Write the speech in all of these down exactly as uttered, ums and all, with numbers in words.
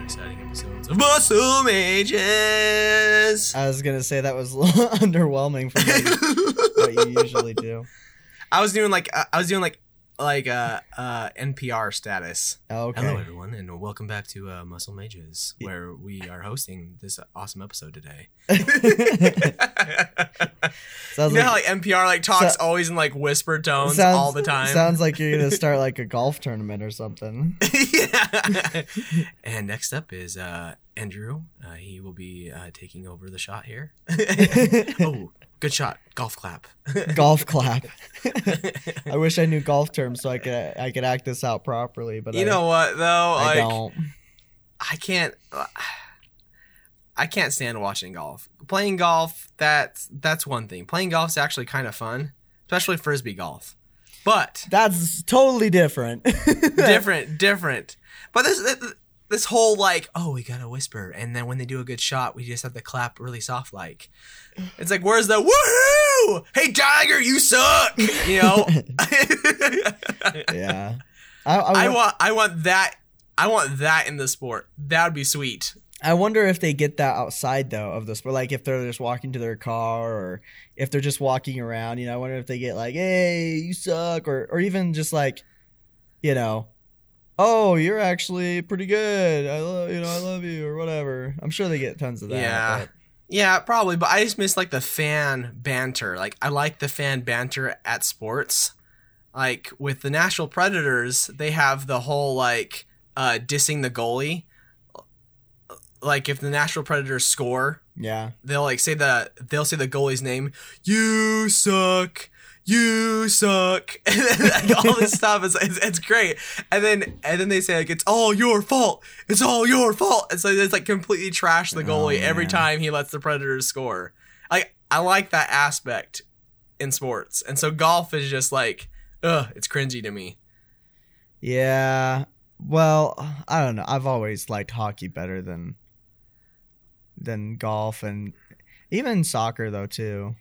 exciting episodes of Muscle Mages. I was gonna say that was a little underwhelming for me, what you usually do. I was doing like I was doing like like uh uh N P R status. Oh, okay. Hello everyone, and welcome back to uh, Muscle Mages, where we are hosting this awesome episode today. Sounds you know like, how like N P R like talks so, always in like whispered tones sounds, all the time. Sounds like you're gonna start like a golf tournament or something. Yeah. And next up is uh, Andrew. Uh, he will be uh, taking over the shot here. Oh, good shot. Golf clap. Golf clap. I wish I knew golf terms so I could I could act this out properly, but you I, know what though? I Like, don't. I can't. Uh, I can't stand watching golf. Playing golf, that's that's one thing. Playing golf is actually kind of fun, especially frisbee golf. But That's totally different. different, different. But this this whole like, oh, we gotta whisper, and then when they do a good shot, we just have to clap really soft. Like, it's like, where's the woohoo? Hey, Tiger, you suck. You know. Yeah. I, I, I want I want that I want that in the sport. That would be sweet. I wonder if they get that outside though of the sport, like if they're just walking to their car or if they're just walking around. You know, I wonder if they get like, "Hey, you suck," or or even just like, you know, "Oh, you're actually pretty good. I love you know, I love you," or whatever. I'm sure they get tons of that. Yeah. But. Yeah, probably, but I just miss like the fan banter. Like I like the fan banter at sports. Like with the Nashville Predators, they have the whole like uh dissing the goalie. Like if the Nashville Predators score, Yeah. they'll like say the they'll say the goalie's name. You suck. You suck. And then, like, all this stuff is it's, it's great. And then and then they say like it's all your fault. It's all your fault. And so it's like completely trash the goalie Oh, every man. time he lets the Predators score. Like I like that aspect in sports. And so golf is just like, ugh, it's cringy to me. Yeah. Well, I don't know. I've always liked hockey better than than golf and even soccer though too.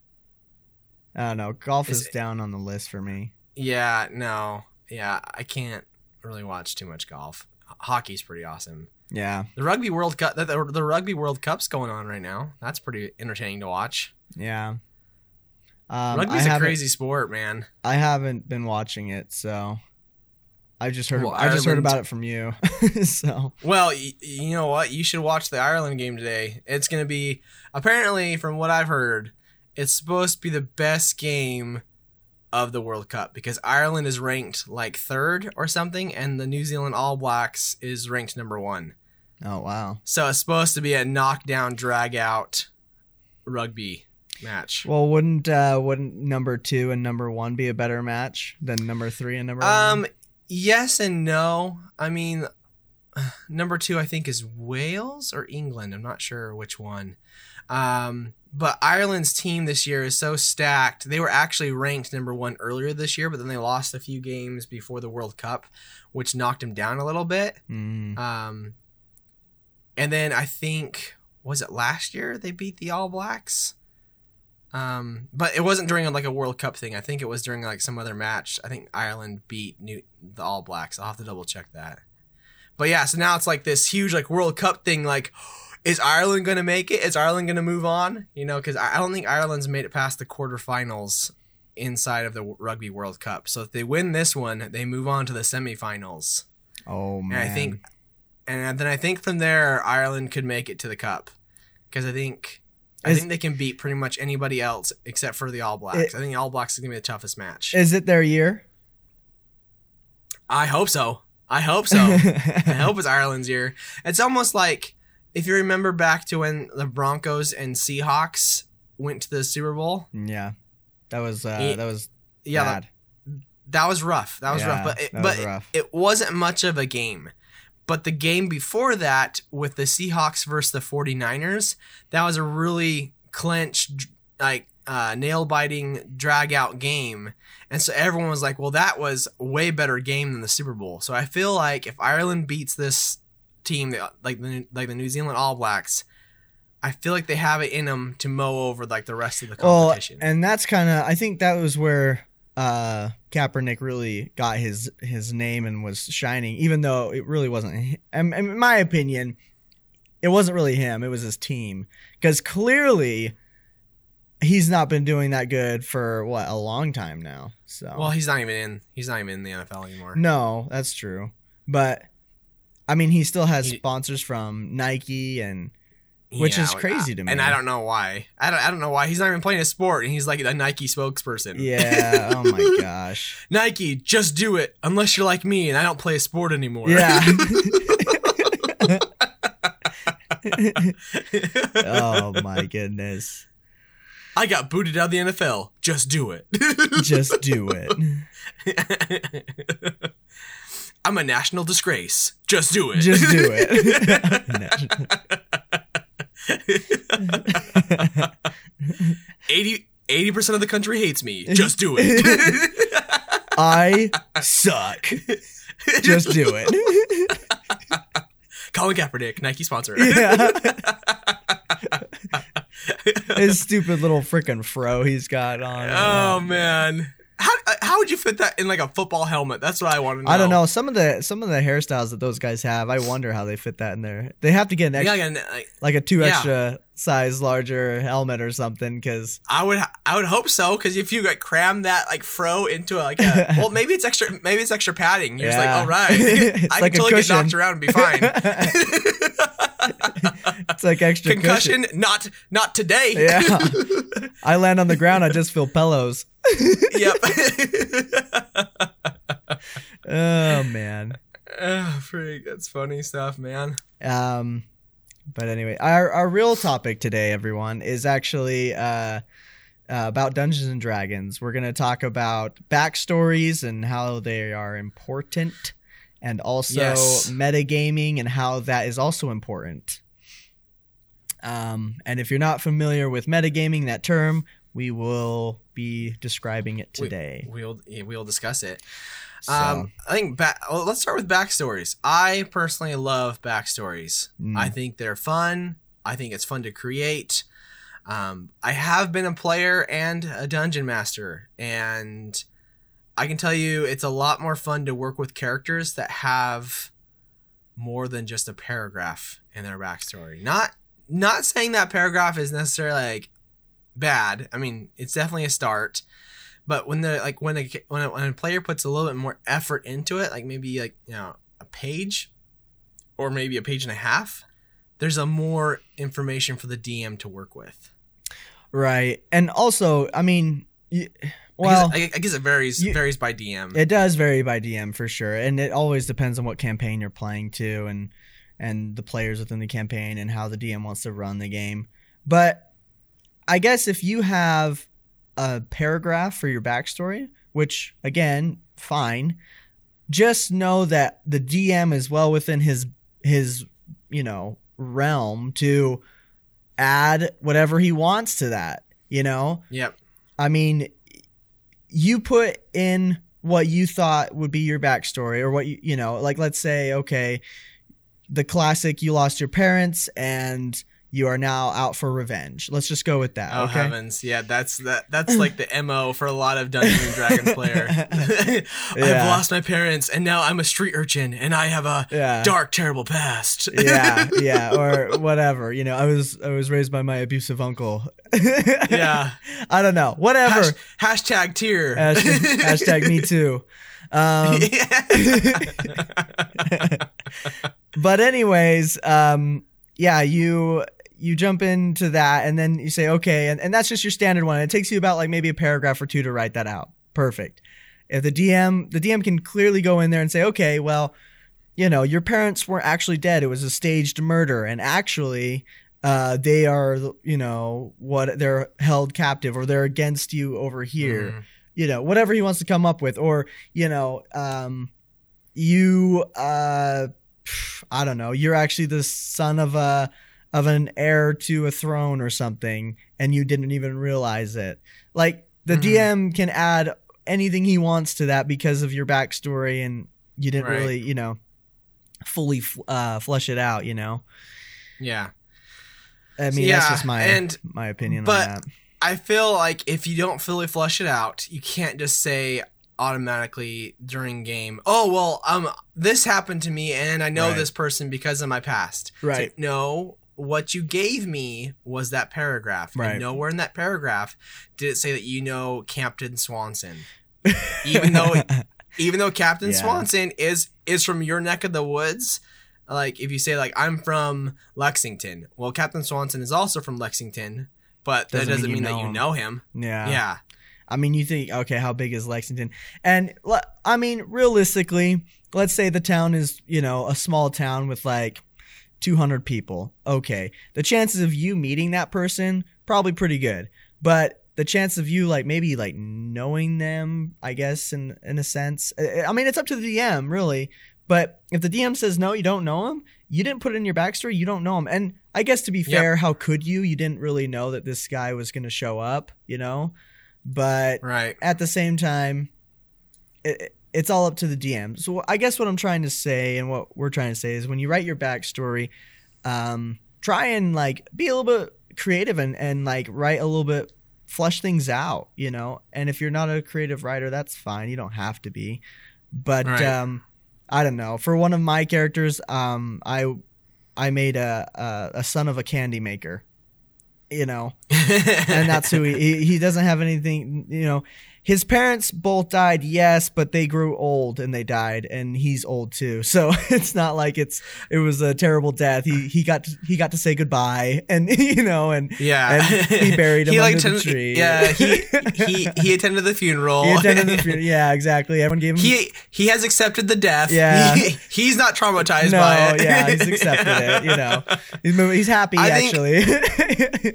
I don't know. Golf is, Is it- down on the list for me. Yeah, no. Yeah, I can't really watch too much golf. Hockey's pretty awesome. Yeah. The Rugby World Cup, the, the, the Rugby World Cup's going on right now. That's pretty entertaining to watch. Yeah. Um, Rugby's I a haven't- crazy sport, man. I haven't been watching it, so I just heard. Well, I just heard Ireland- about it from you. So Well, y- you know what? You should watch the Ireland game today. It's going to be, apparently, from what I've heard, it's supposed to be the best game of the World Cup because Ireland is ranked like third or something, and the New Zealand All Blacks is ranked number one. oh wow. So it's supposed to be a knockdown, drag out rugby match. Well, wouldn't uh, wouldn't number two and number one be a better match than number three and number Um, one? yes and no. I mean, number two I think is Wales or England. I'm not sure which one. Um, but Ireland's team this year is so stacked. They were actually ranked number one earlier this year, but then they lost a few games before the World Cup, which knocked them down a little bit. Mm. Um, and then I think, was it last year they beat the All Blacks? Um, but it wasn't during like a World Cup thing. I think it was during like some other match. I think Ireland beat New- the All Blacks. I'll have to double check that. But yeah, so now it's like this huge like World Cup thing. Like, is Ireland going to make it? Is Ireland going to move on? You know, because I don't think Ireland's made it past the quarterfinals inside of the Rugby World Cup. So if they win this one, they move on to the semifinals. Oh man. And I think, and then I think from there, Ireland could make it to the cup, because I think, I Is- think they can beat pretty much anybody else except for the All Blacks. It- I think the All Blacks is gonna be the toughest match. Is it their year? I hope so. I hope so. I hope it's Ireland's year. It's almost like if you remember back to when the Broncos and Seahawks went to the Super Bowl. Yeah. That was uh, It- that was Yeah, bad. that, that was rough. That was Yeah, rough. But it, that but was rough. it wasn't much of a game. But the game before that with the Seahawks versus the 49ers, that was a really clenched, like uh, nail-biting, drag-out game. And so everyone was like, well, that was a way better game than the Super Bowl. So I feel like if Ireland beats this team, like the, like the New Zealand All Blacks, I feel like they have it in them to mow over like the rest of the Well, competition. and that's kind of I think that was where uh, Kaepernick really got his his name and was shining, even though it really wasn't. In, in my opinion, it wasn't really him. It was his team, because clearly he's not been doing that good for what, a long time now. So Well, he's not even in. He's not even in the N F L anymore. no, that's true. But I mean, he still has He- sponsors from Nike, and which is Yeah, crazy to me. And I don't know why. I don't. I don't know why he's not even playing a sport, and he's like a Nike spokesperson. yeah. Oh my gosh. Nike, just do it. Unless you're like me and I don't play a sport anymore. Yeah. Oh my goodness. I got booted out of the N F L. Just do it. Just do it. I'm a national disgrace. Just do it. Just do it. eighty percent of the country hates me. Just do it. I suck. Just do it. Colin Kaepernick, Nike sponsor. Yeah. His stupid little freaking fro he's got on. Oh man. How how would you fit that in like a football helmet? That's what I want to know. I don't know. Some of the some of the hairstyles that those guys have, I wonder how they fit that in there. They have to get an extra, Yeah, like, like, like a two yeah. extra size larger helmet or something, because I would I would hope so, because if you like cram that like fro into a, like a well maybe it's extra maybe it's extra padding. You're just like, all right, It's I like a can totally get cushion. knocked around and be fine. it's like extra Concussion, cushion. not not today. Yeah. I land on the ground, I just feel pillows. Yep. Oh man. Oh, freak, that's funny stuff, man. Um, but anyway, our our real topic today, everyone, is actually uh, uh about Dungeons and Dragons. We're gonna talk about backstories and how they are important, and also Yes. metagaming and how that is also important. Um, and if you're not familiar with metagaming, that term, we will be describing it today. We, we'll we'll discuss it. So, Um, I think back. Well, let's start with backstories. I personally love backstories. Mm. I think they're fun. I think it's fun to create. Um, I have been a player and a dungeon master, and I can tell you it's a lot more fun to work with characters that have more than just a paragraph in their backstory. Not not saying that paragraph is necessarily like bad. I mean, it's definitely a start. But when the like when a when a, when a player puts a little bit more effort into it, like maybe like you know a page, or maybe a page and a half, there's a more information for the D M to work with. right, and also, I mean, you, well, I guess, I, I guess it varies you- varies by D M. it does vary by D M for sure, and it always depends on what campaign you're playing too, and and the players within the campaign and how the D M wants to run the game. But I guess if you have a paragraph for your backstory, which again, fine, just know that the D M is well within his his you know realm to add whatever he wants to that. You know, Yep. I mean, you put in what you thought would be your backstory, or what you you know, like let's say, okay, the classic, you lost your parents and you are now out for revenge. Let's just go with that. Oh okay. heavens, yeah, that's that. That's like the M O for a lot of Dungeons and Dragons player. I've Yeah. lost my parents, and now I'm a street urchin, and I have a Yeah. dark, terrible past. yeah, yeah, or whatever. You know, I was I was raised by my abusive uncle. Yeah. I don't know. Whatever. Hash, hashtag tier. Hashtag, hashtag me too. Um, but anyways, um, yeah, you you jump into that, and then you say, okay, and, and that's just your standard one. It takes you about like maybe a paragraph or two to write that out. Perfect. If the D M the D M can clearly go in there and say, okay, well, you know, your parents weren't actually dead. It was a staged murder, and actually, uh, they are, you know, what they're held captive, or they're against you over here. Mhm. You know, whatever he wants to come up with, or you know, um, you, uh, I don't know, you're actually the son of a of an heir to a throne or something, and you didn't even realize it. Like the Mhm. D M can add anything he wants to that because of your backstory, and you didn't Right. really, you know, fully uh, flesh it out. You know, Yeah. I mean, Yeah, that's just my and- my opinion but- on that. I feel like if you don't fully flush it out, you can't just say automatically during game, oh, well, um, this happened to me and I know Right. this person because of my past. Right. It's like, no, what you gave me was that paragraph. Right. And nowhere in that paragraph did it say that you know Captain Swanson. Even though even though Captain Yeah. Swanson is is from your neck of the woods, like if you say like I'm from Lexington, well, Captain Swanson is also from Lexington, but that Doesn't doesn't mean mean, you that know you him. know him. Yeah. Yeah. I mean, you think, okay, how big is Lexington? And le- I mean, realistically, let's say the town is, you know, a small town with like two hundred people. Okay. The chances of you meeting that person, probably pretty good. But the chance of you like maybe like knowing them, I guess, in, in a sense, I I mean, it's up to the D M really. But if the D M says, no, you don't know him, you didn't put it in your backstory, you don't know him. And I guess to be fair, how could you? You didn't really know that this guy was going to show up, you know? But Right. at the same time, it, it's all up to the D M. So I guess what I'm trying to say and what we're trying to say is when you write your backstory, um, try and like be a little bit creative and, and like write a little bit, flush things out, you know? And if you're not a creative writer, that's fine. You don't have to be. But Right. um, I don't know. For one of my characters, um, I I made a, a, a son of a candy maker. You know, and that's who he, he he doesn't have anything, you know, his parents both died, yes, but they grew old and they died and he's old too. So it's not like it's it was a terrible death. He he got to, he got to say goodbye and you know and Yeah. and he buried him He, like, under the attended- tree. Yeah, he he he attended the funeral. He attended the funeral. Yeah, exactly. Everyone gave him He he has accepted the death. Yeah. He, he's not traumatized no, by it. yeah, he's accepted it, you know. He's he's happy I think- actually.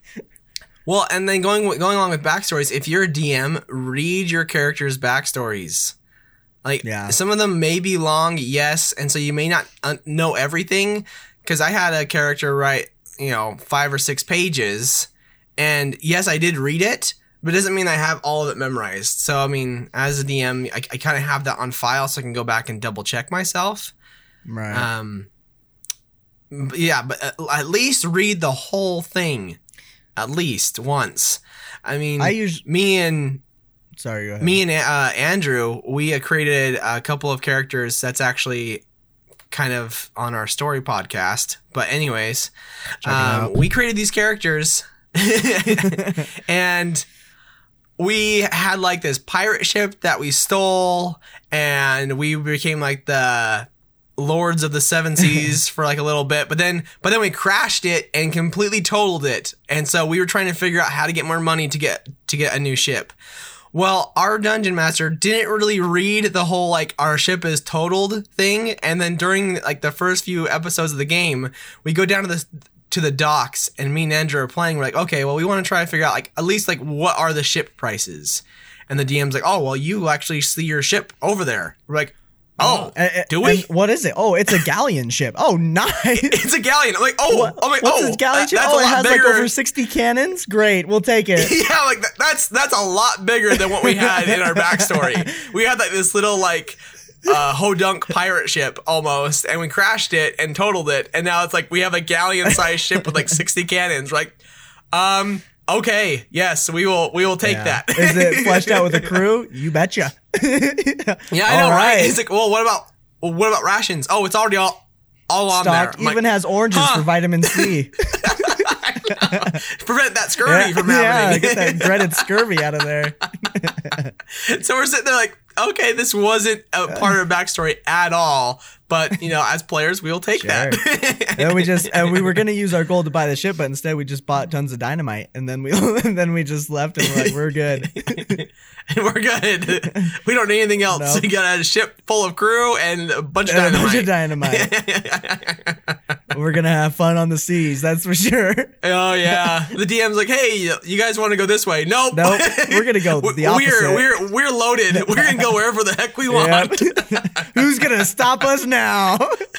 Well, and then going going along with backstories, if you're a D M, read your characters' backstories. Like, Yeah. some of them may be long, yes, and so you may not uh, know everything. Because I had a character write, you know, five or six pages, and yes, I did read it, but it doesn't mean I have all of it memorized. So, I mean, as a D M, I, I kind of have that on file so I can go back and double check myself. Right. Um, but yeah, but at, at least read the whole thing, at least once. I mean, I use me and sorry, go ahead. me and uh, Andrew, we uh, created a couple of characters that's actually kind of on our story podcast. But anyways, Check it um, out. we created these characters, and we had like this pirate ship that we stole, and we became like the lords of the seven seas for like a little bit, but then but then we crashed it and completely totaled it, and so we were trying to figure out how to get more money to get to get a new ship. Well, our dungeon master didn't really read the whole like our ship is totaled thing, and then during like the first few episodes of the game, we go down to the to the docks, and me and Andrew are playing. We're like, okay, well, we want to try to figure out like at least like what are the ship prices, and the D M's like, oh, well, you actually see your ship over there. We're like, oh, Uh, uh, do we? and what is it? Oh, it's a galleon ship. Oh, nice. It's a galleon. I'm like, oh, What- I'm like, what's oh, this galleon that- ship? that's Oh, a it lot has bigger. like over sixty cannons. Great, we'll take it. Yeah, like that, that's that's a lot bigger than what we had in our backstory. We had like this little like uh, hodunk pirate ship almost, and we crashed it and totaled it, and now it's like we have a galleon-sized ship with like sixty cannons. We're like, um, okay, yes, we will we will take Yeah. that. Is it fleshed out with a crew? You betcha. Yeah, I know, All right? right. He's like, well, what about well, what about rations? Oh, it's already all all on Stock there. I'm even like, has oranges huh. for vitamin C. prevent that scurvy from yeah, happening. get that dreaded scurvy out of there. So we're sitting there like, okay, this wasn't a part of our backstory at all, but you know, as players, we'll take that. Then we just and we were gonna use our gold to buy the ship, but instead we just bought tons of dynamite, and then we and then we just left, and we're like, we're good. And we're good. We don't need anything else. Nope. We got a ship full of crew and a bunch of And a dynamite. bunch of dynamite. We're gonna have fun on the seas, that's for sure. Oh yeah. The D M's like, hey, you guys want to go this way? Nope. Nope, we're gonna go the opposite. We're we're we're loaded. We're gonna go wherever the heck we want. Yep. Who's gonna stop us now?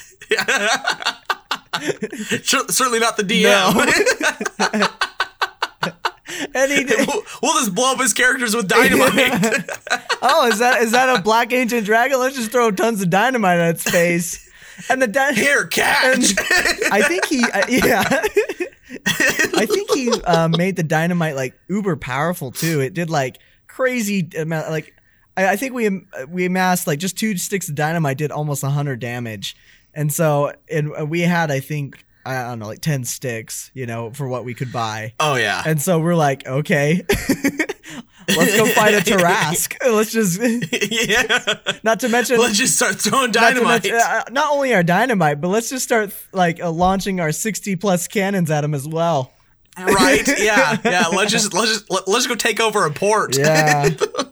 Cer- Certainly not the D M. No. And he did. we'll, we'll just blow up his characters with dynamite. Oh, is that is that a black ancient dragon? Let's just throw tons of dynamite at its face. And the dy- Here, catch. I think he, uh, yeah. I think he uh, made the dynamite like uber powerful too. It did like crazy amount. Like I, I think we we amassed like just two sticks of dynamite did almost a hundred damage, and so and we had I think I don't know like ten sticks, you know, for what we could buy. Oh yeah. And so we're like, okay. Let's go fight a Tarask. Let's just yeah. Not to mention, let's just start throwing not, dynamite. mention, uh, not only our dynamite, but let's just start like uh, launching our sixty plus cannons at him as well. Right? Yeah, yeah. Let's just let's just let, let's go take over a port. Yeah.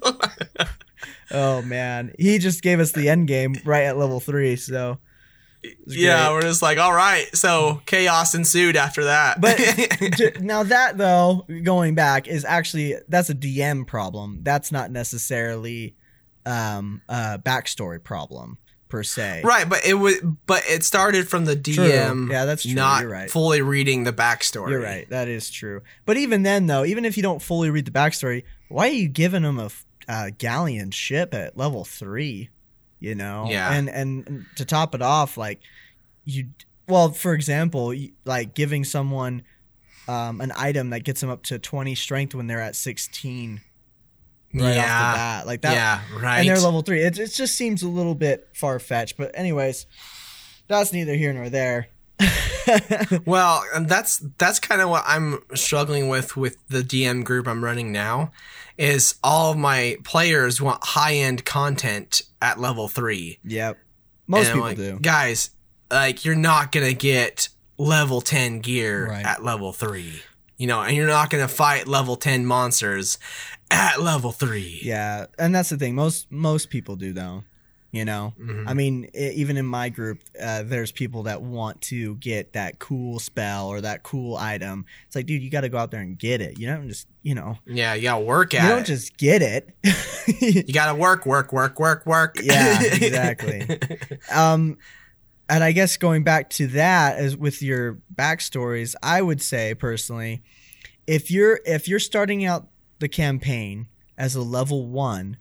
Oh man, he just gave us the end game right at level three. So yeah, great. we're just like, all right. So chaos ensued after that. But to, now that though, going back is actually that's a D M problem. That's not necessarily um, a backstory problem per se. Right, but it was, but it started from the D M. True. Yeah, that's true. Not You're right. fully reading the backstory. You're right. That is true. But even then, though, even if you don't fully read the backstory, why are you giving him a uh, galleon ship at level three? You know, yeah, and and to top it off, like you, well, for example, like giving someone um, an item that gets them up to twenty strength when they're at sixteen. Right yeah, off the bat, like that. Yeah, right. And they're level three. It, it just seems a little bit far fetched. But anyways, that's neither here nor there. Well, and that's that's kind of what I'm struggling with with the D M group I'm running now. Is all of my players want high end content at level three. Yep, most and people like, do. Guys, like you're not gonna get level ten gear Right. at level three. You know, and you're not gonna fight level ten monsters at level three. Yeah, and that's the thing. Most most people do though. You know, Mm-hmm. I mean, I even in my group, uh, there's people that want to get that cool spell or that cool item. It's like, dude, you got to go out there and get it. You don't just, you know, Yeah, you gotta work at you don't it. just get it. You gotta work, work, work, work, work. Yeah, exactly. um, and I guess going back to that as with your backstories, I would say personally, if you're if you're starting out the campaign as a level one,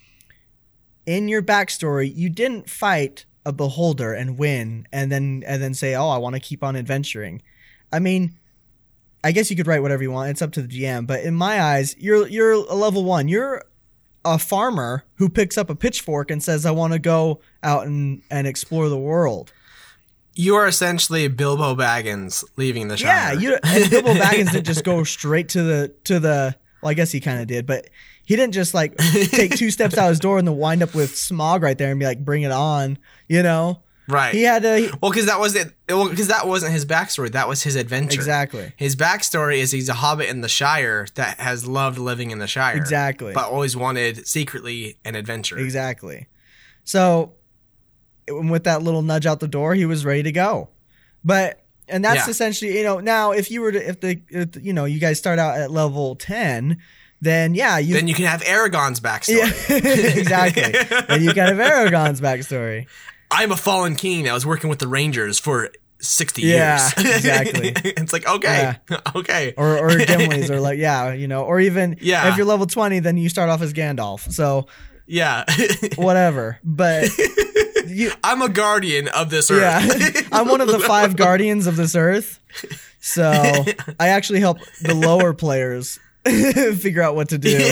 in your backstory, you didn't fight a beholder and win, and then and then say, "Oh, I want to keep on adventuring." I mean, I guess you could write whatever you want. It's up to the G M. But in my eyes, you're you're a level one. You're a farmer who picks up a pitchfork and says, "I want to go out and, and explore the world." You are essentially Bilbo Baggins leaving the Shire. Yeah, you and Bilbo Baggins didn't just go straight to the to the. Well, I guess he kind of did, but he didn't just like take two steps out his door and then wind up with Smog right there and be like, "Bring it on," you know? Right. He had to. Well, because that was it. Well, because that wasn't his backstory. That was his adventure. Exactly. His backstory is he's a hobbit in the Shire that has loved living in the Shire. Exactly. But always wanted secretly an adventure. Exactly. So, with that little nudge out the door, he was ready to go. But and that's Yeah. essentially, you know, now if you were to if the if, you know you guys start out at level ten, then yeah, you Then you can have Aragon's backstory. yeah, exactly. And you can have Aragon's backstory. I'm a fallen king that was working with the Rangers for sixty Yeah, years. exactly. It's like, okay, okay. Or or Gimli's or like yeah, you know, or even Yeah. if you're level twenty, then you start off as Gandalf. So Yeah. whatever. But you, I'm a guardian of this earth. yeah, I'm one of the five guardians of this earth. So I actually help the lower players figure out what to do.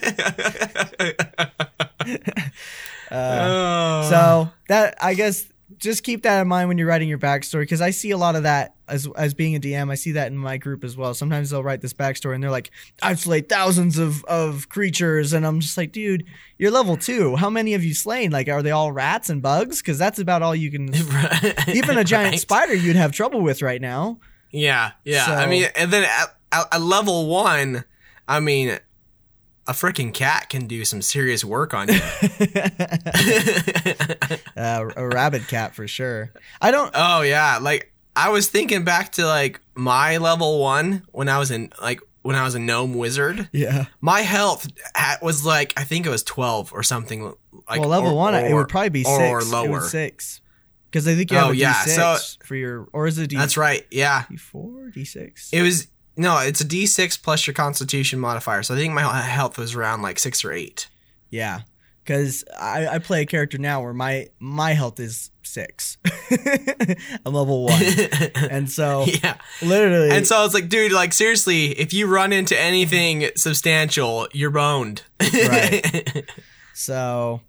Uh, so that I guess just keep that in mind when you're writing your backstory, because I see a lot of that as as being a D M. I see that in my group as well. Sometimes they'll write this backstory and they're like, "I've slayed thousands of of creatures," and I'm just like, "Dude, you're level two. How many have you slain? Like, are they all rats and bugs? Because that's about all you can." Even a giant Right. spider you'd have trouble with right now. Yeah, yeah. So- I mean, and then at, at, at level one, I mean, a freaking cat can do some serious work on you. uh, a rabid cat for sure. I don't. Oh yeah, like I was thinking back to like my level one when I was in like when I was a gnome wizard. Yeah. My health at, was like I think it was twelve or something. Like Well, level or- one, it or- would probably be or six. lower. It was six. Because I think you have Oh, a D yeah, six so- for your, or is it D? That's right. Yeah, D four, D six. it was no. It's a D six plus your Constitution modifier. So I think my health was around like six or eight. Yeah. Because I, I play a character now where my my health is six. I'm level one. And so yeah. literally. And so it's like, dude, like seriously, if you run into anything substantial, you're boned. Right. So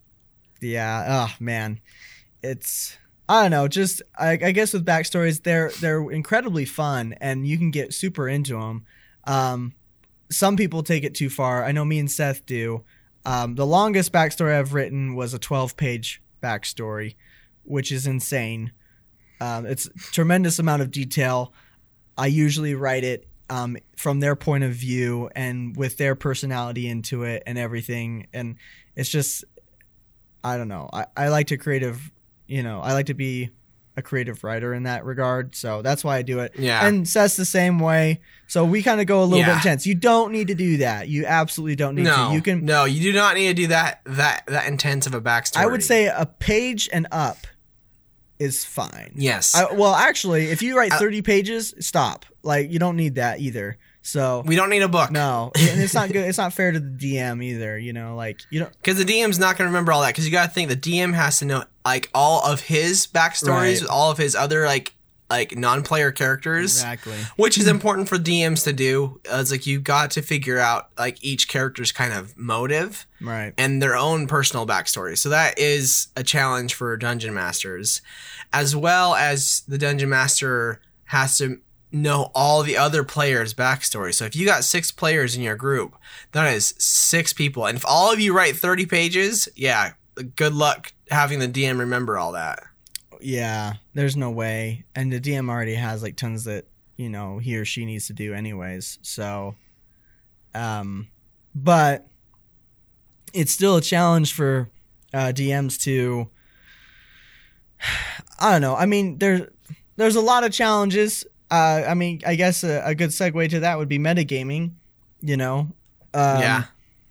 yeah, oh man. It's I don't know, just I, I guess with backstories, they're they're incredibly fun and you can get super into them. Um, some people take it too far. I know me and Seth do. Um, the longest backstory I've written was a twelve-page backstory, which is insane. Um, it's a tremendous amount of detail. I usually write it um, from their point of view and with their personality into it and everything. And it's just, I don't know. I, I like to creative, you know, I like to be a creative writer in that regard. So that's why I do it. Yeah. And Seth's the same way. So we kind of go a little Yeah. bit intense. You don't need to do that. You absolutely don't need no, to. You can. no, you do not need to do that that that intense of a backstory. I would say a page and up is fine. yes. I, well, actually, if you write I- thirty pages, stop. Like you don't need that either. So we don't need a book. no, and it's not good. It's not fair to the D M either. You know, like you don't. Because the D M's not going to remember all that. Because you got to think the D M has to know like all of his backstories Right. with all of his other like like non-player characters, Exactly. which is important for D Ms to do. Uh, It's like you got to figure out like each character's kind of motive Right. and their own personal backstory. So that is a challenge for dungeon masters, as well as the dungeon master has to know all the other players' backstory. So if you got six players in your group, that is six people. And if all of you write thirty pages, yeah, good luck having the D M remember all that. Yeah. There's no way, and the D M already has like tons that you know he or she needs to do anyways. So, um, but it's still a challenge for uh, D Ms to. I don't know. I mean, there's there's a lot of challenges. Uh, I mean, I guess a, a good segue to that would be metagaming. You know, um, Yeah.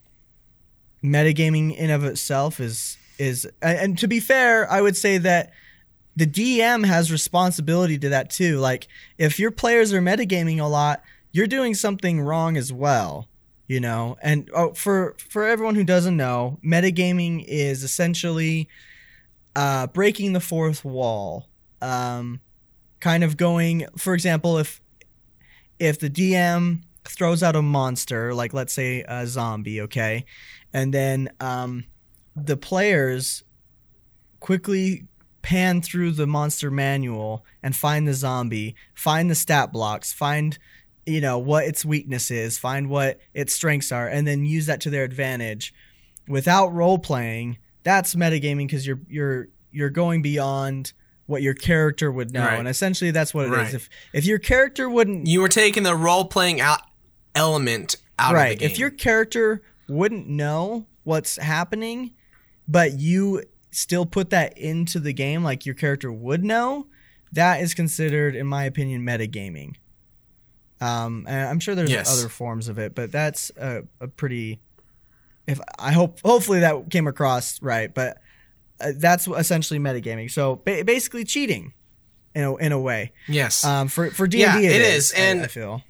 metagaming in of itself is is, and, and to be fair, I would say that the D M has responsibility to that too. Like, if your players are metagaming a lot, you're doing something wrong as well. You know, and oh, for for everyone who doesn't know, metagaming is essentially uh, breaking the fourth wall. Um, kind of going, for example, if if the D M throws out a monster, like let's say a zombie, okay, and then um, the players quickly pan through the monster manual and find the zombie, find the stat blocks, find you know what its weakness is, find what its strengths are, and then use that to their advantage without role playing. That's metagaming because you're you're you're going beyond what your character would know, Right. and essentially that's what it Right. is. If if your character wouldn't You were taking the role playing out element out right, of the game. if your character wouldn't know what's happening, but you still put that into the game like your character would know, that is considered, in my opinion, metagaming. Um, and I'm sure there's Yes. other forms of it, but that's a, a pretty. If I hope, hopefully that came across right, but uh, that's essentially metagaming. So ba- basically, cheating, in a, in a way. yes. Um, for for D and D, Yeah, it it is. is, and- I, I feel.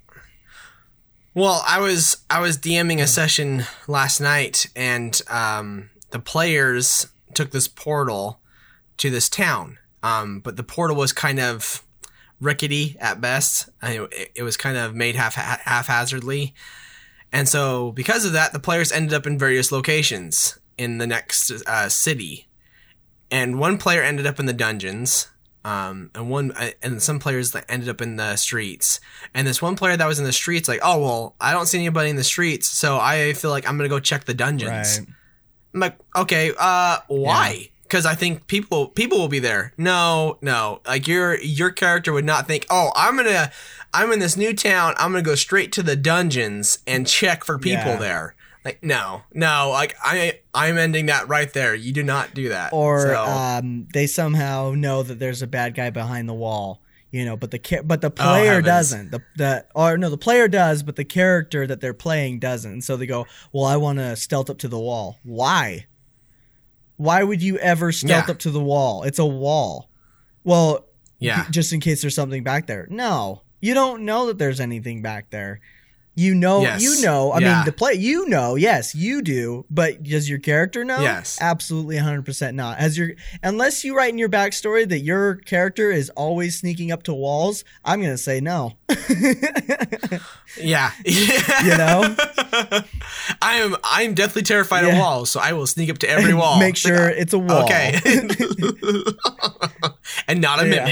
Well, I was I was DMing a session last night, and um, the players took this portal to this town, um, but the portal was kind of rickety at best. I, it, it was kind of made half haphazardly, and so because of that, the players ended up in various locations in the next uh, city, and one player ended up in the dungeons. Um, and one, uh, and some players that ended up in the streets, and this one player that was in the streets, like, oh, well, I don't see anybody in the streets. So I feel like I'm going to go check the dungeons. Right. I'm like, okay, uh, why? Cause I think people, people will be there. No, no, like your, your character would not think, oh, I'm going to, I'm in this new town. I'm going to go straight to the dungeons and check for people Yeah. there. Like, no, no, like I, I'm ending that right there. You do not do that. Or So- um, they somehow know that there's a bad guy behind the wall, you know, but the ca- but the player heavens. doesn't. The the or no, the player does, but the character that they're playing doesn't. And so they go, "Well, I want to stealth up to the wall." Why? Why would you ever stealth Yeah. up to the wall? It's a wall. Well, yeah. just in case there's something back there. No, you don't know that there's anything back there. You know, Yes. you know. I Yeah. mean, the play, you know, yes, you do. But does your character know? Yes. Absolutely, one hundred percent not. As your unless you write in your backstory that your character is always sneaking up to walls, I'm gonna say no. Yeah. You know? I am I'm deathly terrified Yeah. of walls, so I will sneak up to every wall. Make sure it's a wall. Okay. And not a Yeah.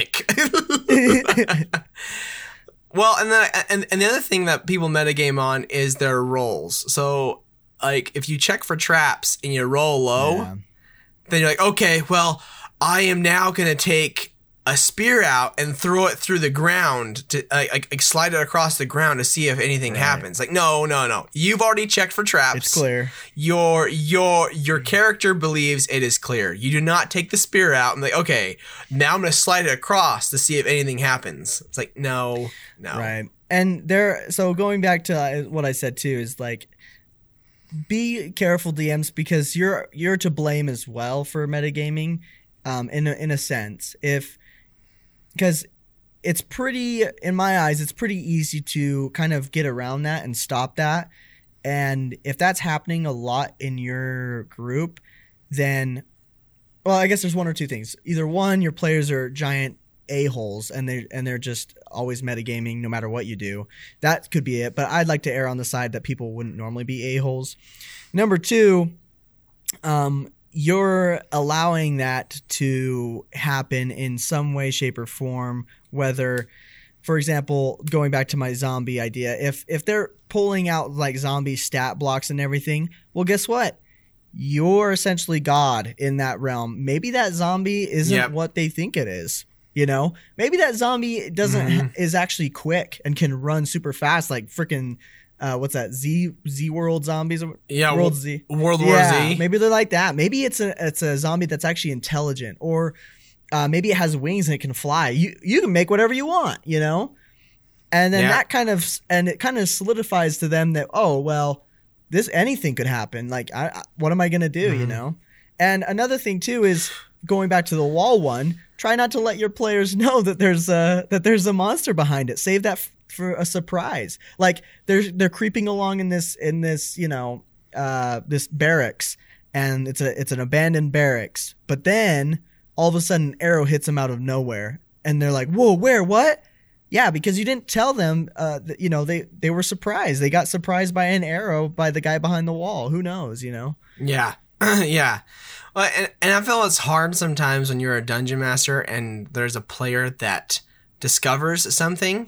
mimic. Well, and then and, and the other thing that people metagame on is their rolls. So, like, if you check for traps and you roll low, Yeah. then you're like, okay, well, I am now gonna take a spear out and throw it through the ground to like, like, like slide it across the ground to see if anything Right. happens. Like, no, no, no. You've already checked for traps. It's clear. Your your your character believes it is clear. You do not take the spear out and like, okay, now I'm gonna slide it across to see if anything happens. It's like, no, no. Right. And there, so going back to uh, what I said too is like, be careful D Ms because you're you're to blame as well for metagaming, um, in a, in a sense. If because it's pretty, in my eyes, it's pretty easy to kind of get around that and stop that. And if that's happening a lot in your group, then, well, I guess there's one or two things. Either one, your players are giant a-holes and they and they're just always metagaming no matter what you do. That could be it, but I'd like to err on the side that people wouldn't normally be a-holes. Number two, um, you're allowing that to happen in some way, shape, or form, whether, for example, going back to my zombie idea, if if they're pulling out like zombie stat blocks and everything, well, guess what? You're essentially God in that realm. Maybe that zombie isn't Yep. what they think it is. You know, maybe that zombie doesn't Mhm. is actually quick and can run super fast, like freaking uh, what's that Z Z World zombies? Yeah, World Wo- Z. World War Yeah, Z. maybe they're like that. Maybe it's a it's a zombie that's actually intelligent, or uh, maybe it has wings and it can fly. You you can make whatever you want, you know. And then Yeah. that kind of and it kind of solidifies to them that, oh well, this anything could happen. Like, I, I what am I gonna do? You Mhm. know. And another thing too is going back to the wall one. Try not to let your players know that there's a that there's a monster behind it. Save that f- for a surprise. Like they're they're creeping along in this in this you know uh, this barracks, and it's a it's an abandoned barracks. But then all of a sudden, an arrow hits them out of nowhere, and they're like, "Whoa, where? What?" Yeah, because you didn't tell them. Uh, that, you know, they they were surprised. They got surprised by an arrow by the guy behind the wall. Who knows? You know. Yeah. Yeah. Well, and, and I feel it's hard sometimes when you're a dungeon master and there's a player that discovers something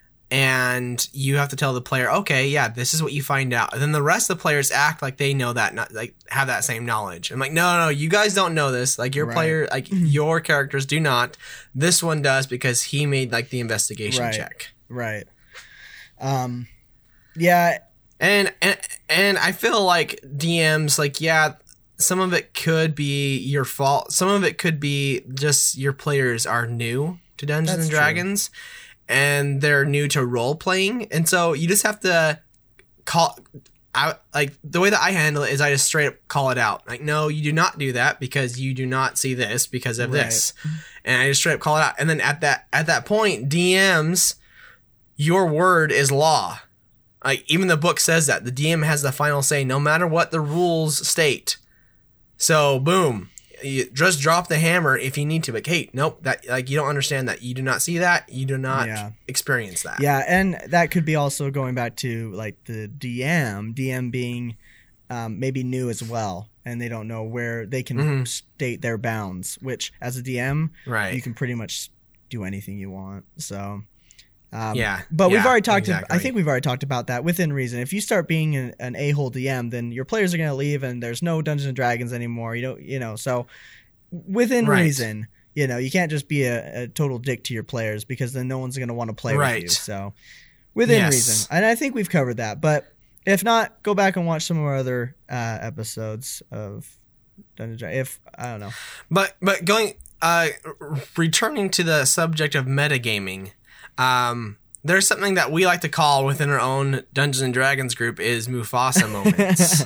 and you have to tell the player, okay, yeah, this is what you find out. And then the rest of the players act like they know that, not like have that same knowledge. I'm like, no, no, no, you guys don't know this. Like your Right. player, like your characters do not. This one does because he made like the investigation Right. check. Right. Um. Yeah. And, and and I feel like D Ms, like, yeah, some of it could be your fault. Some of it could be just your players are new to Dungeons That's and true. Dragons, and they're new to role playing, and so you just have to call out. Like the way that I handle it is, I just straight up call it out. Like, no, you do not do that because you do not see this because of Right. this, and I just straight up call it out. And then at that at that point, D Ms, your word is law. Like even the book says that the D M has the final say, no matter what the rules state. So boom, you just drop the hammer if you need to. But hey, nope, that like you don't understand that. You do not see that. You do not Yeah. experience that. Yeah, and that could be also going back to like the D M, D M being um, maybe new as well, and they don't know where they can Mhm. state their bounds. Which, as a D M, Right. you can pretty much do anything you want. So, um, Yeah, But we've yeah, already talked. exactly. I think we've already talked about that within reason. If you start being an, an a-hole D M, then your players are going to leave, and there's no Dungeons and Dragons anymore. You don't, you know. So, within Right. reason, you know, you can't just be a, a total dick to your players because then no one's going to want to play with Right. you. So, within Yes. reason, and I think we've covered that. But if not, go back and watch some of our other uh, episodes of Dungeons. and Dragons. If I don't know, But but going uh r- returning to the subject of metagaming, um there's something that we like to call within our own Dungeons and Dragons group is Mufasa moments.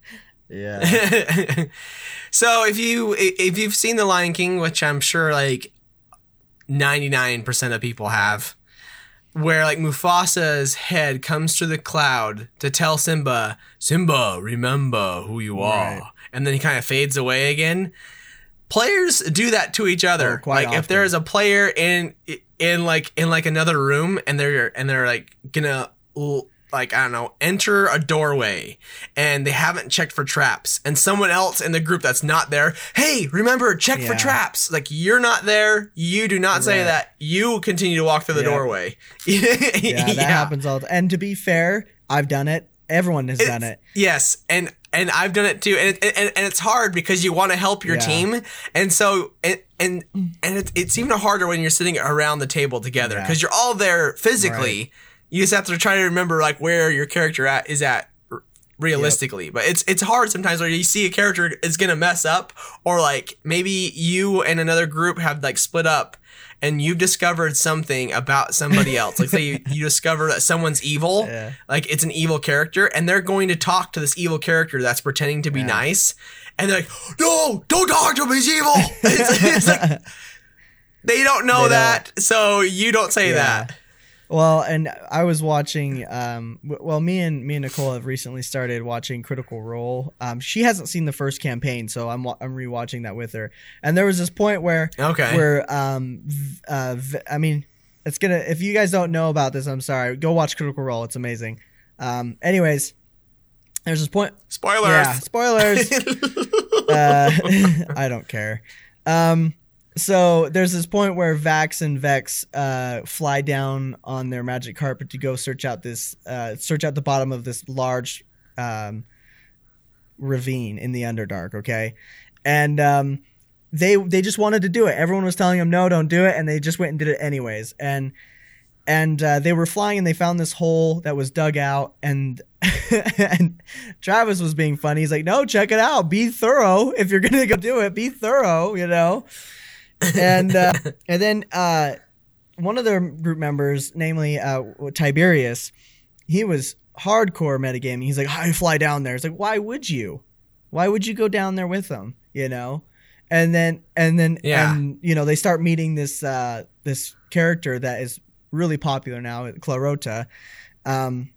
yeah, So if you if you've seen The Lion King, which I'm sure like ninety-nine percent of people have, where like Mufasa's head comes to the cloud to tell Simba, Simba, remember who you are. Right. And then he kind of fades away again. Players do that to each other. Oh, quite like often. if there is a player in in like in like another room and they're and they're like gonna like I don't know enter a doorway and they haven't checked for traps and someone else in the group that's not there, hey, remember, check Yeah. for traps. Like you're not there, you do not say Right. that. You continue to walk through the Yep. doorway. Yeah, that happens all the time. And to be fair, I've done it. Everyone has It's- done it. Yes, and and I've done it too, and and, and it's hard because you want to help your Yeah. team, and so and and and it's it's even harder when you're sitting around the table together Yeah. because you're all there physically. Right. You just have to try to remember like where your character at is at r- realistically, but it's it's hard sometimes where you see a character is gonna mess up, or like maybe you and another group have like split up. And you've discovered something about somebody else. Like say you, you discover that someone's evil, Yeah. like it's an evil character, and they're going to talk to this evil character that's pretending to be Yeah. nice. And they're like, no, don't talk to him, he's evil. It's, it's like, they don't know They that, so you don't say Yeah. that. Well, and I was watching. Um, w- well, me and me and Nicole have recently started watching Critical Role. Um, she hasn't seen the first campaign, so I'm wa- I'm rewatching that with her. And there was this point where Okay. where um, v- uh, v- I mean, it's gonna. If you guys don't know about this, I'm sorry. Go watch Critical Role. It's amazing. Um, anyways, there's this point. Spoilers. Yeah, spoilers. uh, I don't care. Um, so there's this point where Vax and Vex uh, fly down on their magic carpet to go search out this, uh, search out the bottom of this large um, ravine in the Underdark. Okay, and um, they they just wanted to do it. Everyone was telling them no, don't do it, and they just went and did it anyways. And and uh, they were flying and they found this hole that was dug out, and and Travis was being funny. He's like, no, check it out. Be thorough. If you're gonna go do it, be thorough. You know. And uh, and then uh, one of their group members, namely uh, Tiberius, he was hardcore metagaming. He's like, I fly down there. It's like, why would you? Why would you go down there with them? You know. And then and then Yeah. and you know they start meeting this uh, this character that is really popular now, Clarota. Um,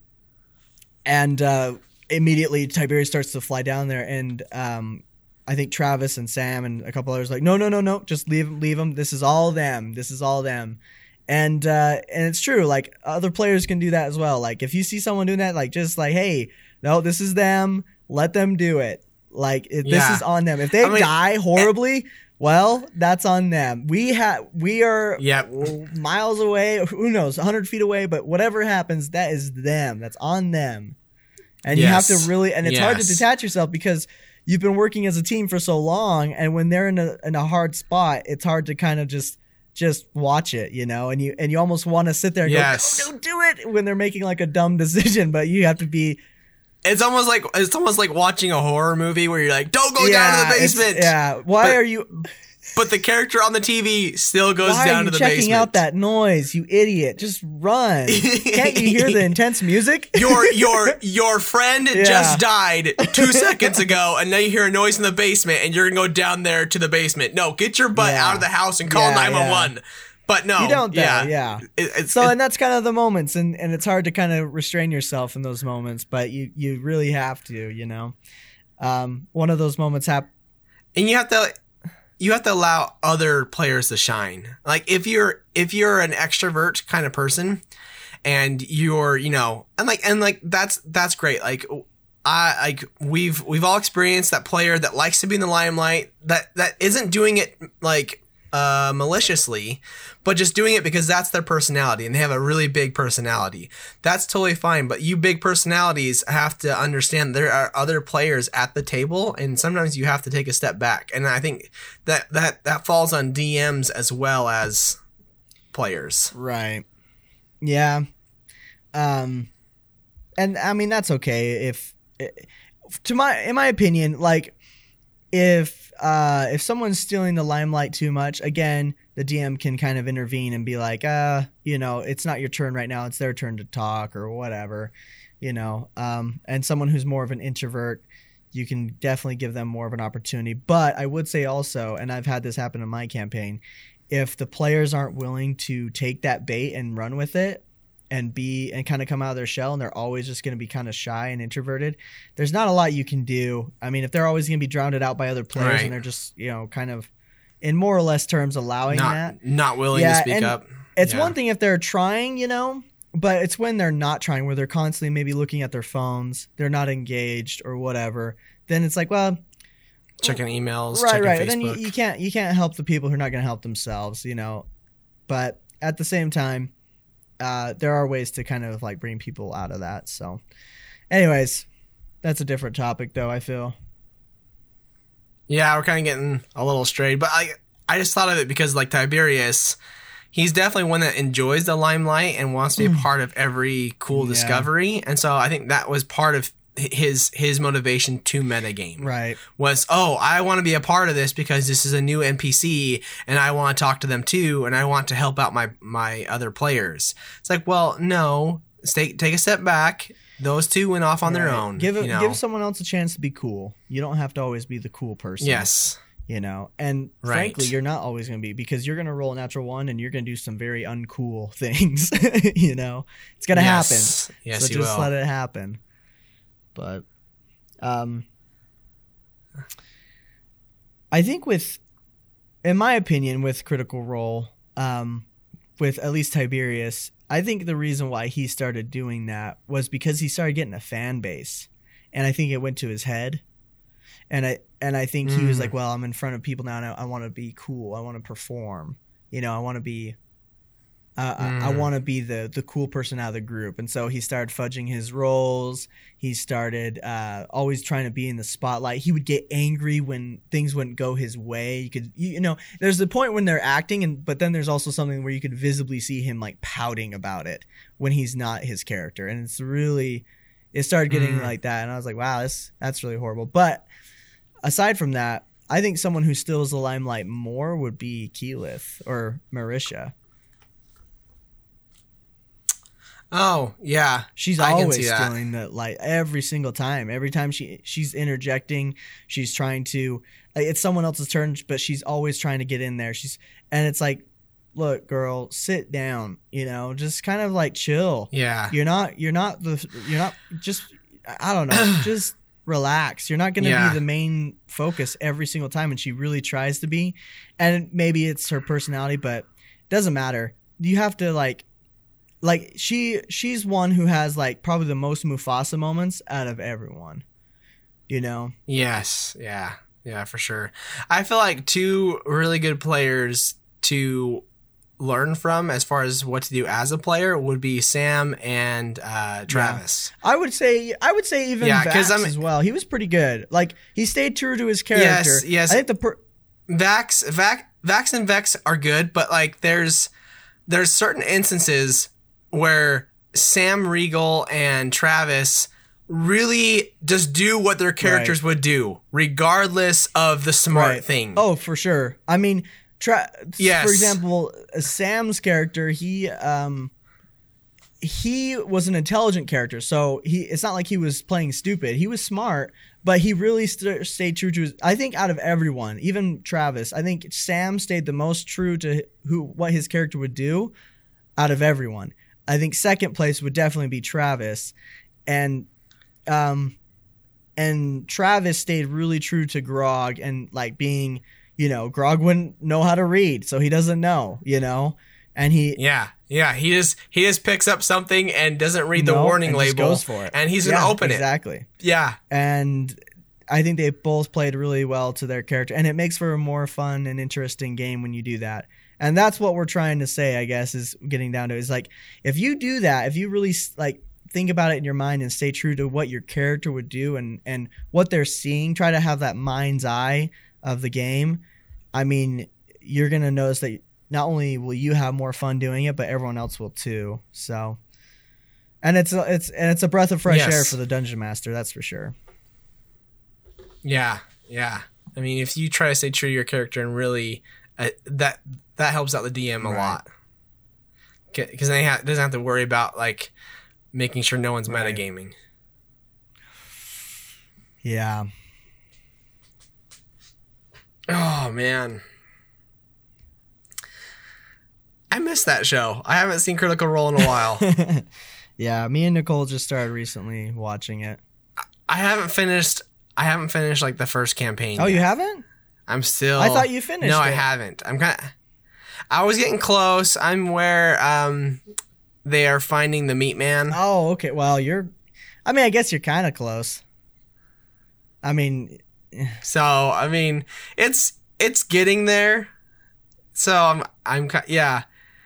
and uh, immediately Tiberius starts to fly down there, and um, I think Travis and Sam and a couple others are like, no, no, no, no, just leave them, leave them. This is all them. This is all them. And uh, and it's true. Like other players can do that as well. Like if you see someone doing that, like just like, hey, no, this is them. Let them do it. Like it, this Yeah. is on them. If they I mean, die horribly, well, that's on them. We have we are Yep. miles away. Who knows, one hundred feet away. But whatever happens, that is them. That's on them. And you have Yes. to really. And it's hard to Yes. detach yourself because you've been working as a team for so long, and when they're in a in a hard spot, it's hard to kind of just just watch it, you know, and you and you almost want to sit there and Yes. go, don't do it when they're making like a dumb decision, but you have to be It's almost like it's almost like watching a horror movie where you're like, don't go down to the it's- basement. Yeah, why But- are you But the character on the T V still goes why down are to you the checking basement. out that noise, you idiot? Just run. Can't you hear the intense music? your your your friend Yeah. just died two seconds ago, and now you hear a noise in the basement, and you're gonna go down there to the basement. No, get your butt Yeah. out of the house and call Yeah, nine one one. But no, You don't though, yeah, yeah. It- it's, So it- and that's kind of the moments, and, and it's hard to kind of restrain yourself in those moments, but you you really have to, you know. Um, one of those moments happened. and you have to you have to allow other players to shine. Like if you're if you're an extrovert kind of person, and you're you know and like and like that's that's great. Like I like we've we've all experienced that player that likes to be in the limelight that that isn't doing it like uh maliciously, but just doing it because that's their personality and they have a really big personality. That's totally fine, but you big personalities have to understand there are other players at the table, and sometimes you have to take a step back. And I think that that that falls on D Ms as well as players. Right. Yeah. Um, and I mean that's okay if, to my in my opinion, like if uh if someone's stealing the limelight too much, again, the D M can kind of intervene and be like, uh, you know, it's not your turn right now; it's their turn to talk or whatever, you know. Um, and someone who's more of an introvert, you can definitely give them more of an opportunity. But I would say also, and I've had this happen in my campaign, if the players aren't willing to take that bait and run with it, and be and kind of come out of their shell, and they're always just going to be kind of shy and introverted, there's not a lot you can do. I mean, if they're always going to be drowned out by other players Right. and they're just, you know, kind of in more or less terms allowing Not that. not willing Yeah, to speak and up. It's Yeah. one thing if they're trying, you know, but it's when they're not trying, where they're constantly maybe looking at their phones, they're not engaged or whatever. Then it's like, well, Checking emails, right, checking right. Facebook. And then you, you can't you can't help the people who are not going to help themselves, you know. But at the same time, uh, there are ways to kind of like bring people out of that. So, anyways, that's a different topic, though. I feel. Yeah, we're kind of getting a little strayed, but I I just thought of it because like Tiberius, he's definitely one that enjoys the limelight and wants to be a part of every cool Yeah. discovery, and so I think that was part of his his motivation to metagame. Right. Was, oh, I want to be a part of this because this is a new N P C and I want to talk to them too, and I want to help out my my other players. It's like, well, no, stay, take a step back. Those two went off on their Right. own. Give it, you know? give someone else a chance to be cool. You don't have to always be the cool person. Yes. You know, and Right. frankly, you're not always going to be, because you're going to roll a natural one and you're going to do some very uncool things. You know, it's going to Yes. happen. Yes, so you just will. let it happen. But, um, I think with, in my opinion, with Critical Role, um, with at least Tiberius, I think the reason why he started doing that was because he started getting a fan base, and I think it went to his head. And I and I think he was Mm. like, well, I'm in front of people now, and I, I want to be cool. I want to perform. You know, I want to be. Uh, Mm. I, I want to be the the cool person out of the group, and so he started fudging his roles. He started uh, always trying to be in the spotlight. He would get angry when things wouldn't go his way. You could, you, you know, there's the point when they're acting, and but then there's also something where you could visibly see him like pouting about it when he's not his character, and it's really, it started getting Mm. like that, and I was like, wow, this that's really horrible. But aside from that, I think someone who steals the limelight more would be Keyleth or Marisha. Oh, yeah. She's I can always see that. stealing the light every single time. Every time she she's interjecting, she's trying to. Like, it's someone else's turn, but she's always trying to get in there. She's and it's like, look, girl, sit down. You know, just kind of like chill. Yeah. You're not. You're not the. You're not just. I don't know. Just relax. You're not going to Yeah. be the main focus every single time, and she really tries to be. And maybe it's her personality, but it doesn't matter. You have to like. Like she she's one who has like probably the most Mufasa moments out of everyone. You know? Yes. Yeah. Yeah, for sure. I feel like two really good players to learn from as far as what to do as a player would be Sam and uh, Travis. I would say I would say even Yeah, Vax 'cause I'm- as well. He was pretty good. Like he stayed true to his character. Yes, yes. I think the per- Vax, Vax, Vax and Vex are good, but like there's there's certain instances where Sam Riegel and Travis really just do what their characters would do, regardless of the smart Right. thing. Oh, for sure. I mean, tra- Yes. for example, Sam's character, he um he was an intelligent character. So he it's not like he was playing stupid. He was smart, but he really st- stayed true to his I think out of everyone, even Travis, I think Sam stayed the most true to who what his character would do out of everyone. I think second place would definitely be Travis, and um, and Travis stayed really true to Grog and like being, you know, Grog wouldn't know how to read, so he doesn't know, you know, and he Yeah, yeah. He just he just picks up something and doesn't read the no, warning and just label, goes for it, and he's Yeah, gonna open exactly. it. Yeah, And I think they both played really well to their character, and it makes for a more fun and interesting game when you do that. And that's what we're trying to say, I guess, is getting down to is like, if you do that, if you really like think about it in your mind and stay true to what your character would do and, and what they're seeing, try to have that mind's eye of the game. I mean, you're going to notice that not only will you have more fun doing it, but everyone else will too. So, and it's, a, it's, and it's a breath of fresh Yes. air for the Dungeon Master. That's for sure. yeah, yeah. I mean, if you try to stay true to your character and really uh, that that helps out the D M a Right. lot, because then he ha- doesn't have to worry about like making sure no one's Right. metagaming. Yeah. Oh man. I missed that show. I haven't seen Critical Role in a while. Yeah, me and Nicole just started recently watching it. I haven't finished. I haven't finished like the first campaign. Oh, yet. you haven't? I'm still. I thought you finished. No, it. I haven't. I'm kind of. I was getting close. I'm where um, they are finding the meat man. Oh, okay. Well, you're. I mean, I guess you're kind of close. I mean. So I mean, it's it's getting there. So I'm I'm yeah.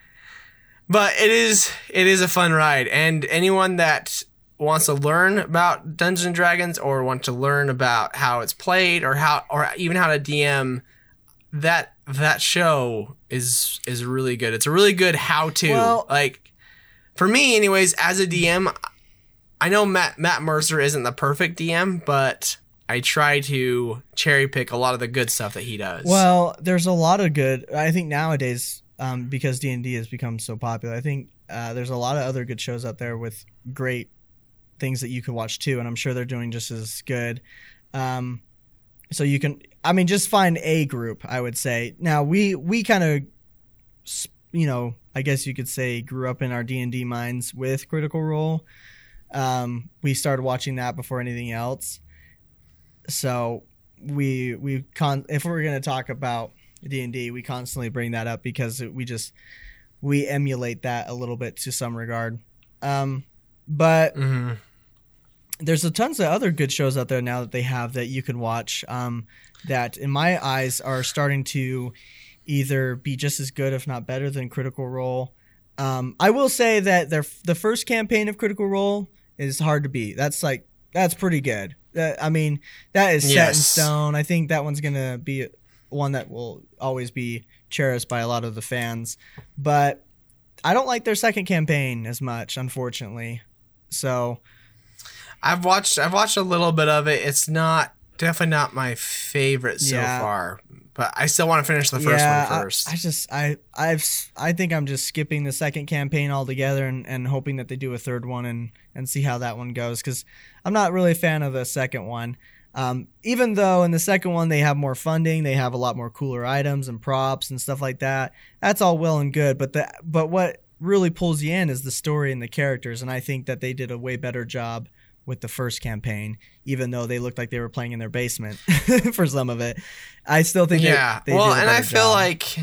But it is it is a fun ride, and anyone that wants to learn about Dungeons and Dragons or want to learn about how it's played or how or even how to D M, that that show is is really good. It's a really good how to. Well, like for me anyways, as a D M, I know Matt Matt Mercer isn't the perfect D M, but I try to cherry pick a lot of the good stuff that he does. Well, there's a lot of good. I think nowadays, um, because D and D has become so popular, I think uh, there's a lot of other good shows out there with great things that you can watch too, and I'm sure they're doing just as good. Um, so you can, I mean, just find a group. I would say. Now we we kind of, you know, I guess you could say, grew up in our D and D minds with Critical Role. Um, we started watching that before anything else. So we we con if we're going to talk about D and D, we constantly bring that up because we just we emulate that a little bit to some regard. Um, but mm-hmm. there's a tons of other good shows out there now that they have that you can watch. Um, that in my eyes are starting to either be just as good, if not better, than Critical Role. Um, I will say that their the first campaign of Critical Role is hard to beat. That's like that's pretty good. That, I mean, that is set yes. in stone. I think that one's going to be one that will always be cherished by a lot of the fans. But I don't like their second campaign as much, unfortunately. So I've watched I've watched a little bit of it. It's not definitely not my favorite so Yeah. far. But I still want to finish the first yeah, one first. I, I just I I've I think I'm just skipping the second campaign altogether and, and hoping that they do a third one and, and see how that one goes, because I'm not really a fan of the second one. Um, even though in the second one they have more funding, they have a lot more cooler items and props and stuff like that. That's all well and good, but the but what really pulls you in is the story and the characters, and I think that they did a way better job with the first campaign, even though they looked like they were playing in their basement for some of it. I still think yeah. they, they well, did a and I better feel job. like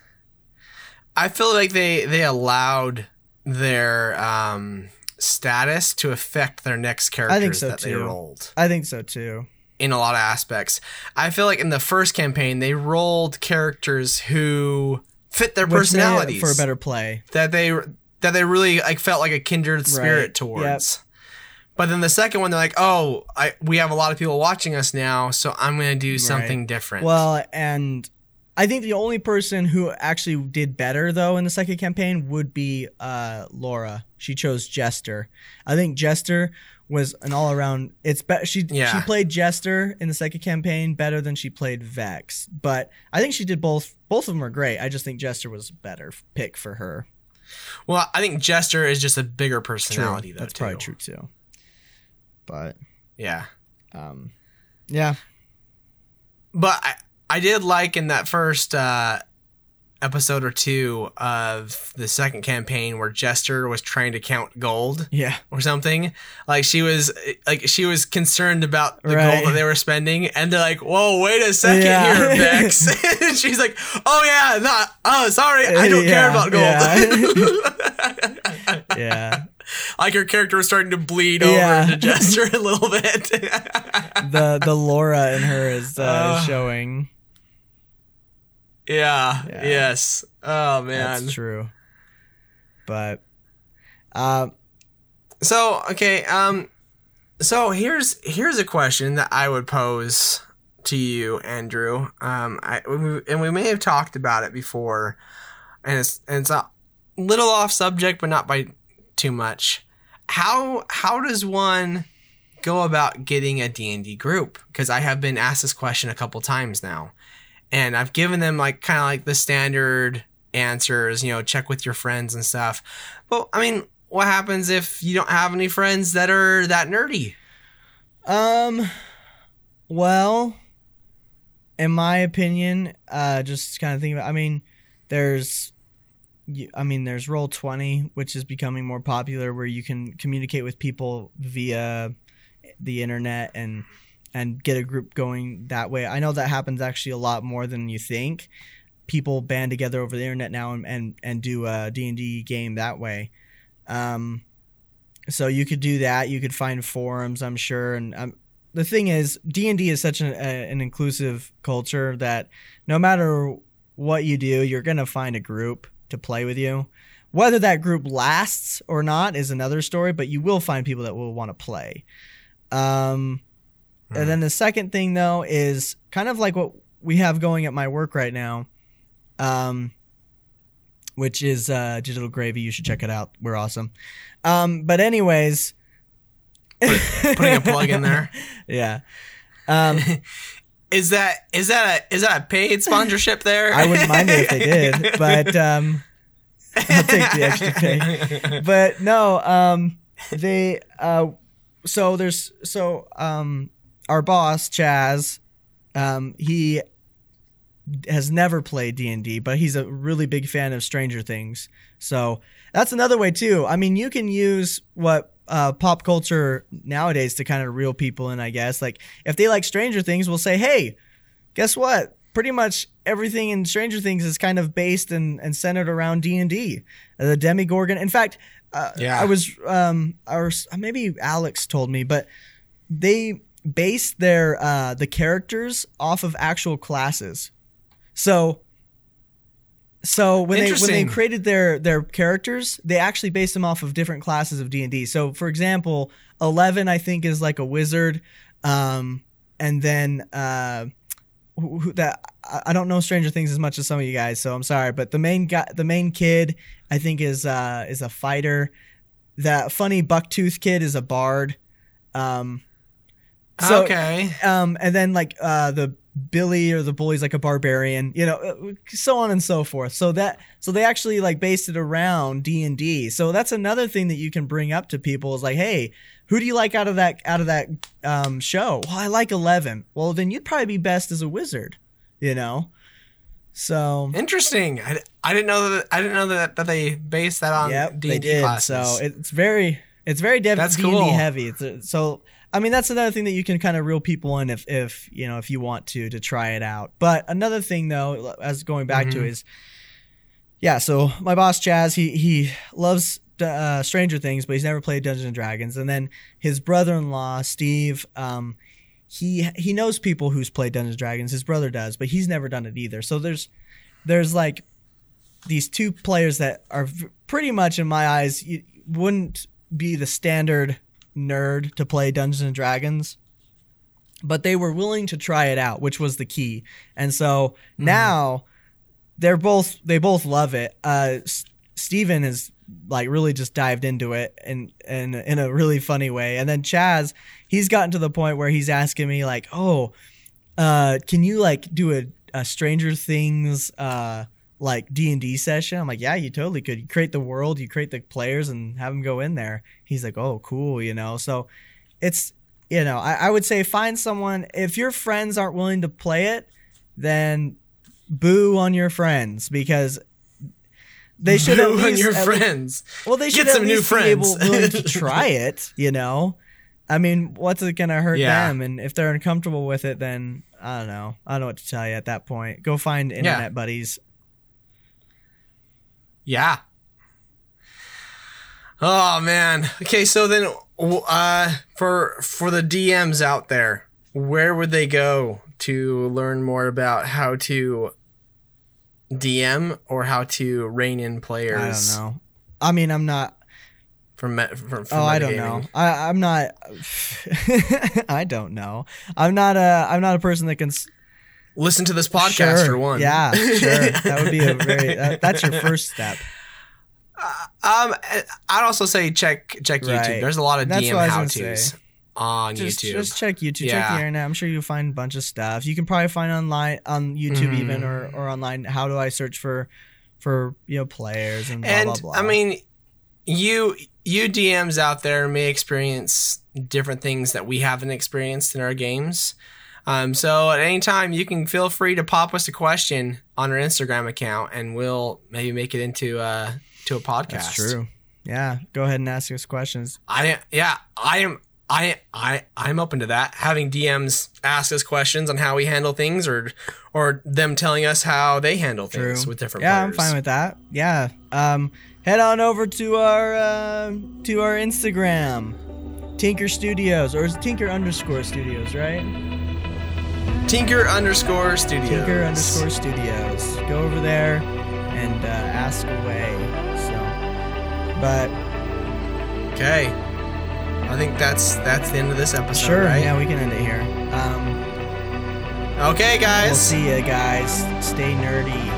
I feel like they they allowed their um, status to affect their next characters I think so that too. they rolled. I think so too. In a lot of aspects, I feel like in the first campaign they rolled characters who fit their Which made it personalities for a better play. that they that they really like felt like a kindred spirit Right. towards. But then the second one, they're like, "Oh, I we have a lot of people watching us now, so I'm going to do something Right. different." Well, and I think the only person who actually did better though in the second campaign would be uh, Laura. She chose Jester. I think Jester was an all around. It's be- she Yeah. she played Jester in the second campaign better than she played Vex. But I think she did both. Both of them are great. I just think Jester was a better pick for her. well, I think Jester is just a bigger personality, though. That's too. probably true too. But Yeah, um, yeah. but I I did like in that first uh, episode or two of the second campaign where Jester was trying to count gold. Yeah. Or something, like she was like she was concerned about the Right. gold that they were spending, and they're like, "Whoa, wait a second Yeah. here, Vex." And she's like, "Oh yeah, not oh sorry, I don't care Yeah, about gold." Yeah. yeah. Like her character was starting to bleed Yeah. over into Jester a little bit. The the Laura in her is uh, Uh, showing. yeah, Yeah. Yes. Oh man. That's true. But uh, So okay, um, so here's here's a question that I would pose to you, Andrew. Um, I we- and we may have talked about it before, and it's and it's a little off subject, but not by too much. How how does one go about getting a D and D group? Because I have been asked this question a couple times now, and I've given them like kind of like the standard answers, you know, check with your friends and stuff. But I mean, what happens if you don't have any friends that are that nerdy? um, well, in my opinion, uh, just kind of think about. I mean, there's you, I mean, there's Roll twenty, which is becoming more popular, where you can communicate with people via the internet and and get a group going that way. I know that happens actually a lot more than you think. People band together over the internet now and and, and do a D and D game that way. Um, so you could do that. You could find forums, I'm sure. And um, the thing is, D and D is such an, a, an inclusive culture that no matter what you do, you're going to find a group to play with you. Whether that group lasts or not is another story, but you will find people that will want to play. Um, mm. And then the second thing, though, is kind of like what we have going at my work right now. Um, which is uh, Digital Gravy. You should check it out. We're awesome. Um, but anyways, putting a plug in there. Yeah. Um, is that is that a is that a paid sponsorship there? I wouldn't mind it if they did, but um, I'll take the extra pay. But no, um, they. Uh, so there's so um, our boss Chaz, um, he has never played D and D, but he's a really big fan of Stranger Things. So that's another way too. I mean, you can use what uh, pop culture nowadays to kind of reel people in, I guess. Like if they like Stranger Things, we'll say, hey, guess what? Pretty much everything in Stranger Things is kind of based and, and centered around D and D. Uh, the Demogorgon. In fact, uh, yeah. I was, um, or maybe Alex told me, but they based their uh, the characters off of actual classes. So, so when they when they created their their characters, they actually based them off of different classes of D and D. So, for example, Eleven I think is like a wizard, um, and then uh, who, who, that I don't know Stranger Things as much as some of you guys, so I'm sorry. But the main guy, the main kid, I think is uh, is a fighter. That funny Bucktooth kid is a bard. Um, so, okay. Um, and then like uh, the Billy or the bully's like a barbarian, you know, so on and so forth. So that, so they actually like based it around D and D. So that's another thing that you can bring up to people is like, hey, who do you like out of that, out of that um, show? Well, I like Eleven. Well, then you'd probably be best as a wizard, you know? So interesting. I, I didn't know that, I didn't know that, that they based that on yep, D and D they did. classes. So it's very, it's very dev- that's D and D cool. heavy. It's a, so, I mean, that's another thing that you can kind of reel people in if, if you know, if you want to, to try it out. But another thing, though, as going back mm-hmm. to is, yeah, so my boss, Chaz, he he loves uh, Stranger Things, but he's never played Dungeons and Dragons. And then his brother-in-law, Steve, um, he he knows people who's played Dungeons and Dragons. His brother does, but he's never done it either. So there's there's like these two players that are v- pretty much, in my eyes, you, wouldn't be the standard nerd to play Dungeons and Dragons, but they were willing to try it out, which was the key. And so mm-hmm. now they're both they both love it. Uh, S- Steven is like really just dived into it in, in in a really funny way. And then Chaz, he's gotten to the point where he's asking me like, oh, uh, can you like do a, a Stranger Things uh like D and D session? I'm like, yeah, you totally could. You create the world, you create the players and have them go in there. He's like, oh, cool, you know? So it's, you know, I, I would say find someone, if your friends aren't willing to play it, then boo on your friends because they should boo at least, on your at friends. Least, well, they should get at some least new be friends. able, willing to try it, you know? I mean, what's it going to hurt yeah. them? And if they're uncomfortable with it, then I don't know. I don't know what to tell you at that point. Go find internet yeah. buddies. Yeah. Oh man. Okay, so then uh for for the D Ms out there, where would they go to learn more about how to D M or how to rein in players? I don't know. I mean, I'm not from me- from, from Oh, I don't know. I I'm not I don't know. I'm not a I'm not a person that can s- listen to this podcast sure. for one. Yeah, sure. That would be a very that, that's your first step. Uh, um, I'd also say check check YouTube. Right. There's a lot of That's D M what I how was gonna tos say. on Just, YouTube. just check YouTube. Check Yeah. the internet. I'm sure you'll find a bunch of stuff. You can probably find online on YouTube Mhm. even or, or online. How do I search for for you know players and blah and blah blah. I mean, you you D Ms out there may experience different things that we haven't experienced in our games. Um, so at any time, you can feel free to pop us a question on our Instagram account, and we'll maybe make it into uh to a podcast. That's true. Yeah, go ahead and ask us questions. I yeah, I am I I I'm open to that. Having D Ms ask us questions on how we handle things, or or them telling us how they handle things True. with different yeah, players. I'm fine with that. Yeah. Um, head on over to our uh, to our Instagram, Tinker Studios, or is it Tinker underscore Studios, right? Tinker underscore Studios. Tinker underscore Studios. Go over there and uh, ask away. So, but Okay. I think that's that's the end of this episode. sure, right? yeah, we can end it here. Um, Okay, guys. we'll see you guys. Stay nerdy.